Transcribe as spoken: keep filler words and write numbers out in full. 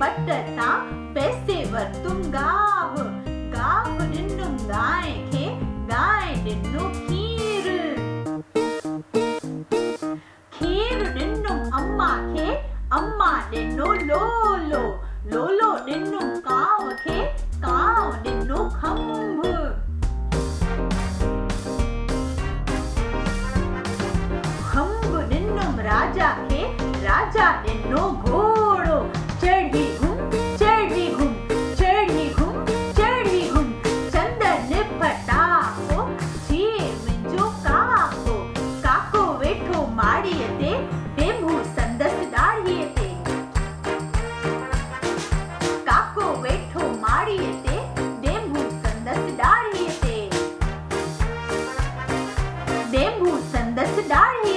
पटता पैसे वरतुम गाव गाव डिन्नुम गाय खे गाय डिन्नु खीर खीर डिन्नुम अम्मा खे अम्मा डिन्नु लोलो लोलो डिन्नुम काव खे काव डिन्नु खंभ खंभ डिन्नुम राजा खे राजा डिन्नु घोड़ो चढ़ी घुम चढ़ी घुम चढ़ी घुम चढ़ी घुम चंदन फटाको जिए मुंहिंजो काको काको वेठो माड़ीअ ते टेंभू संदसि ॾाढ़ीअ ते काको वेठो माड़ीअ ते टेंभू संदसि ॾाढ़ीअ ते टेंभू संदसि ॾाढ़ीअ